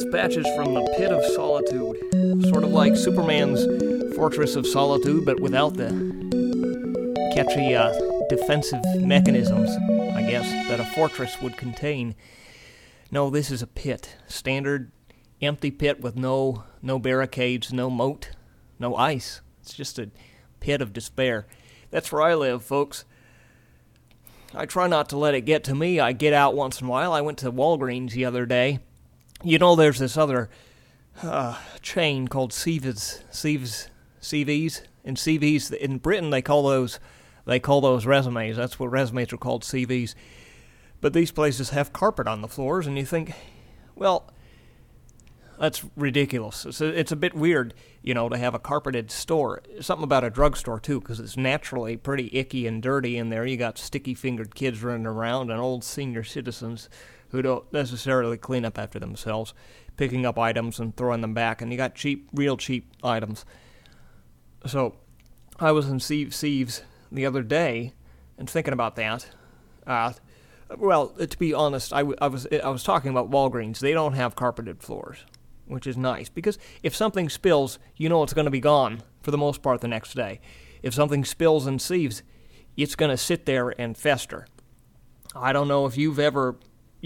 Dispatches from the Pit of Solitude. Sort of like Superman's Fortress of Solitude, but without the catchy defensive mechanisms, I guess, that a fortress would contain. No, this is a pit. Standard empty pit with no barricades, no moat, no ice. It's just a pit of despair. That's where I live, folks. I try not to let it get to me. I get out once in a while. I went to Walgreens the other day. You know, there's this other chain called CVS. And CVs in Britain, they call those resumes. That's what resumes are called, CVs. But these places have carpet on the floors, and you think, well, that's ridiculous. It's a bit weird, to have a carpeted store. Something about a drugstore, too, because it's naturally pretty icky and dirty in there. You got sticky-fingered kids running around and old senior citizens who don't necessarily clean up after themselves, picking up items and throwing them back, and you got real cheap items. So I was in Seeves the other day and thinking about that. Well, to be honest, I was talking about Walgreens. They don't have carpeted floors, which is nice, because if something spills, it's going to be gone for the most part the next day. If something spills in Seeves, it's going to sit there and fester. I don't know if you've ever,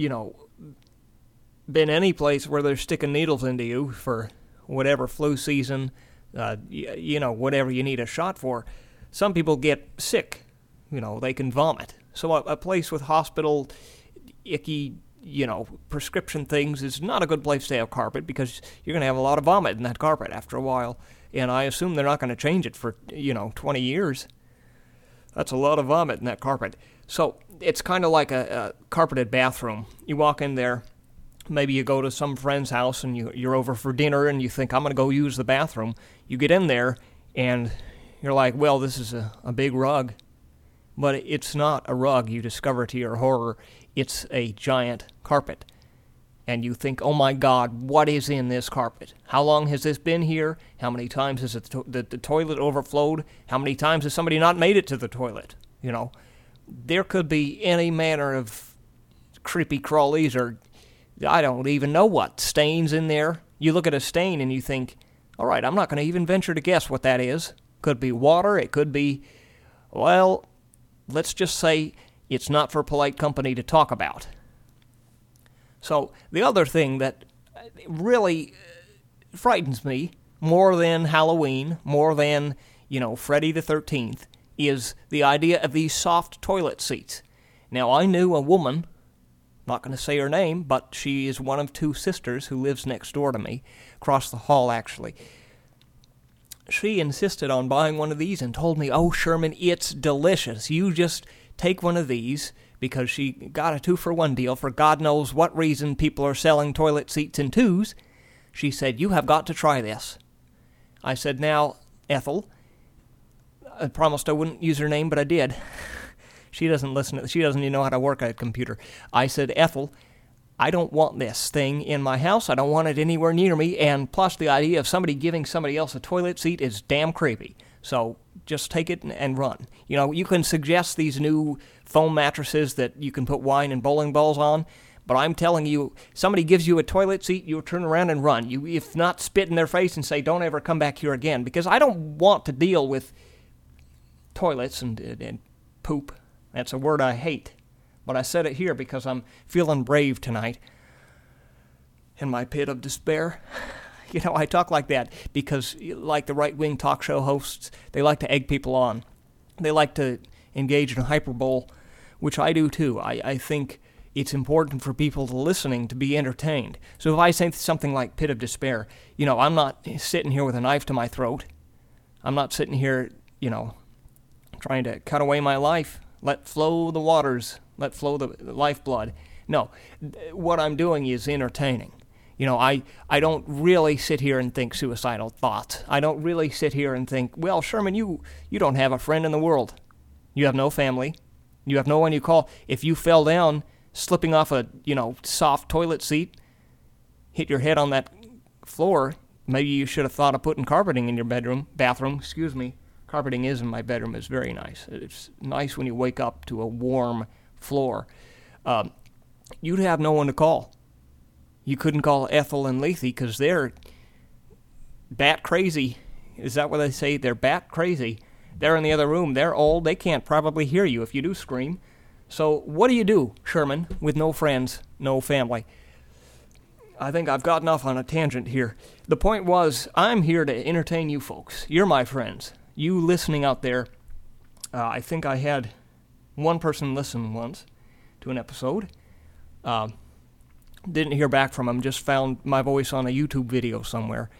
been any place where they're sticking needles into you for whatever flu season, whatever you need a shot for. Some people get sick, they can vomit. So a place with hospital, icky, prescription things is not a good place to have carpet, because you're going to have a lot of vomit in that carpet after a while. And I assume they're not going to change it for, 20 years. That's a lot of vomit in that carpet. So it's kind of like a carpeted bathroom. You walk in there, maybe you go to some friend's house and you're over for dinner and you think, I'm going to go use the bathroom. You get in there and you're like, well, this is a big rug. But it's not a rug, you discover to your horror. It's a giant carpet. And you think, oh my God, what is in this carpet? How long has this been here? How many times has the toilet overflowed? How many times has somebody not made it to the toilet? There could be any manner of creepy crawlies, or I don't even know what, stains in there. You look at a stain and you think, all right, I'm not going to even venture to guess what that is. Could be water, it could be, well, let's just say it's not for polite company to talk about. So the other thing that really frightens me more than Halloween, more than, Friday the 13th, is the idea of these soft toilet seats. Now, I knew a woman, not going to say her name, but she is one of two sisters who lives next door to me, across the hall actually. She insisted on buying one of these and told me, oh, Sherman, it's delicious. You just take one of these, because she got a 2-for-1 deal for God knows what reason people are selling toilet seats in twos. She said, you have got to try this. I said, now, Ethel, I promised I wouldn't use her name, but I did. She doesn't listen. She doesn't even know how to work a computer. I said, Ethel, I don't want this thing in my house. I don't want it anywhere near me. And plus, the idea of somebody giving somebody else a toilet seat is damn creepy. So just take it and run. You can suggest these new foam mattresses that you can put wine and bowling balls on, but I'm telling you, somebody gives you a toilet seat, you turn around and run. You, if not, spit in their face and say, don't ever come back here again, because I don't want to deal with toilets and poop. That's a word I hate. But I said it here because I'm feeling brave tonight in my pit of despair. I talk like that because, like the right-wing talk show hosts, they like to egg people on. They like to engage in hyperbole, which I do too. I think it's important for people listening to be entertained. So if I say something like pit of despair, I'm not sitting here with a knife to my throat. I'm not sitting here, trying to cut away my life. Let flow the waters. Let flow the lifeblood. No, what I'm doing is entertaining. I don't really sit here and think suicidal thoughts. I don't really sit here and think, well, Sherman, you don't have a friend in the world. You have no family. You have no one you call. If you fell down, slipping off a, soft toilet seat, hit your head on that floor, maybe you should have thought of putting carpeting in your bathroom. Carpeting is in my bedroom. It's very nice. It's nice when you wake up to a warm floor. You'd have no one to call. You couldn't call Ethel and Lethe because they're bat crazy. Is that what they say? They're bat crazy. They're in the other room. They're old. They can't probably hear you if you do scream. So what do you do, Sherman, with no friends, no family? I think I've gotten off on a tangent here. The point was, I'm here to entertain you folks. You're my friends. You listening out there. I think I had one person listen once to an episode. Didn't hear back from him, just found my voice on a YouTube video somewhere.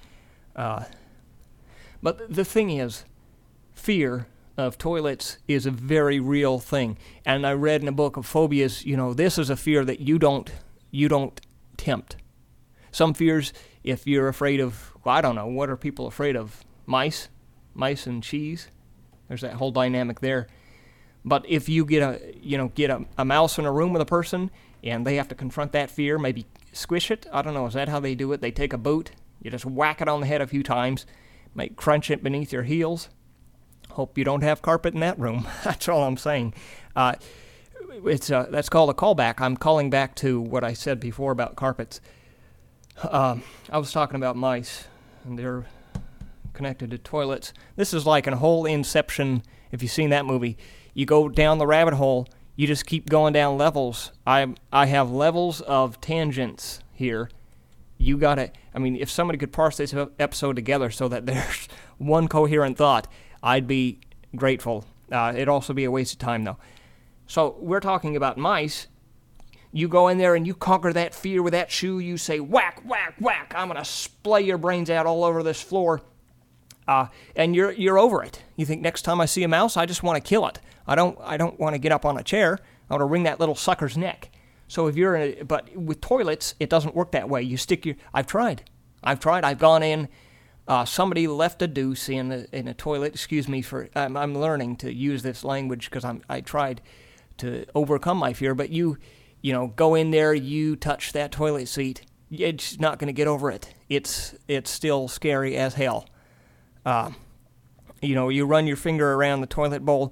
But the thing is, fear of toilets is a very real thing. And I read in a book of phobias, this is a fear that you don't tempt. Some fears, if you're afraid of, I don't know, what are people afraid of? Mice and cheese. There's that whole dynamic there. But if you get a mouse in a room with a person and they have to confront that fear, maybe squish it. I don't know, is that how they do it? They take a boot, you just whack it on the head a few times, make crunch it beneath your heels. Hope you don't have carpet in that room. That's all I'm saying. That's called a callback. I'm calling back to what I said before about carpets. I was talking about mice, and they're connected to toilets. This is like a whole Inception, if you've seen that movie. You go down the rabbit hole, you just keep going down levels. I have levels of tangents here. You gotta, if somebody could parse this episode together so that there's one coherent thought, I'd be grateful. It'd also be a waste of time, though. So we're talking about mice. You go in there and you conquer that fear with that shoe. You say, whack, whack, whack. I'm going to splay your brains out all over this floor. And you're over it. You think next time I see a mouse, I just want to kill it. I don't want to get up on a chair. I want to wring that little sucker's neck. So but with toilets, it doesn't work that way. You stick I've tried. I've gone in. Somebody left a deuce in a toilet. Excuse me I'm learning to use this language because I tried to overcome my fear. But you go in there, you touch that toilet seat, it's not going to get over it. It's still scary as hell. You run your finger around the toilet bowl.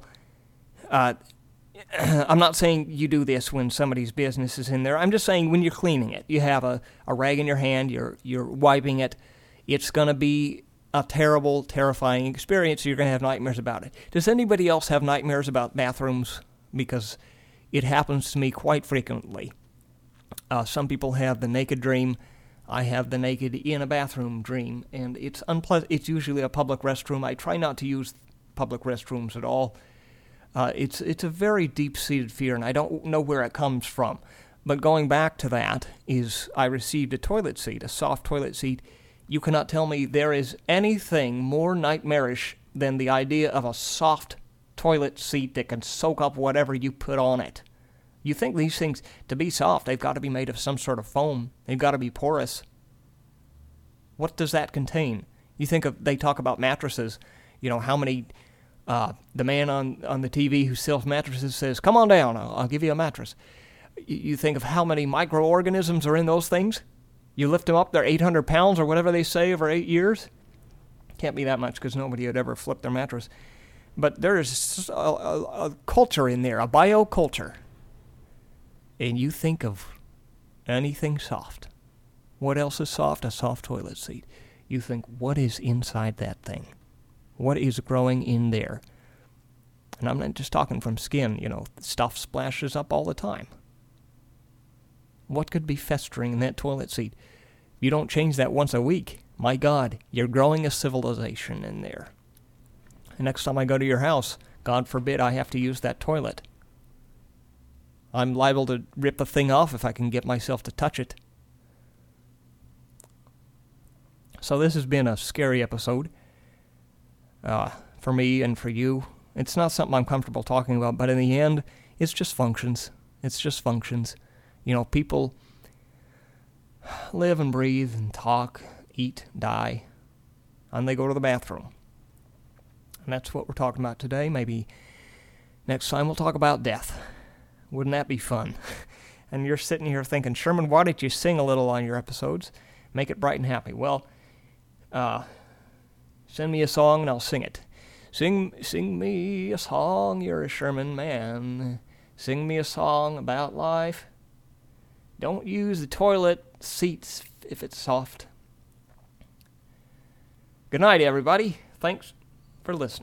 I'm not saying you do this when somebody's business is in there. I'm just saying when you're cleaning it, you have a rag in your hand, you're wiping it. It's going to be a terrible, terrifying experience. You're going to have nightmares about it. Does anybody else have nightmares about bathrooms? Because it happens to me quite frequently. Some people have the naked dream. I have the naked in a bathroom dream, and it's unpleasant. It's usually a public restroom. I try not to use public restrooms at all. It's a very deep-seated fear, and I don't know where it comes from. But going back to that is I received a toilet seat, a soft toilet seat. You cannot tell me there is anything more nightmarish than the idea of a soft toilet seat that can soak up whatever you put on it. You think these things, to be soft, they've got to be made of some sort of foam. They've got to be porous. What does that contain? They talk about mattresses. How many, the man on the TV who sells mattresses says, come on down, I'll give you a mattress. You think of how many microorganisms are in those things? You lift them up, they're 800 pounds or whatever they say over 8 years. Can't be that much because nobody would ever flip their mattress. But there's a culture in there, a bioculture. And you think of anything soft. What else is soft? A soft toilet seat. You think, what is inside that thing? What is growing in there? And I'm not just talking from skin, stuff splashes up all the time. What could be festering in that toilet seat? If you don't change that once a week, my God, you're growing a civilization in there. The next time I go to your house, God forbid I have to use that toilet. I'm liable to rip the thing off if I can get myself to touch it. So this has been a scary episode for me and for you. It's not something I'm comfortable talking about, but in the end, it's just functions. It's just functions. People live and breathe and talk, eat, die, and they go to the bathroom. And that's what we're talking about today. Maybe next time we'll talk about death. Wouldn't that be fun? And you're sitting here thinking, Sherman, why don't you sing a little on your episodes? Make it bright and happy. Well, send me a song and I'll sing it. Sing me a song, you're a Sherman man. Sing me a song about life. Don't use the toilet seats if it's soft. Good night, everybody. Thanks for listening.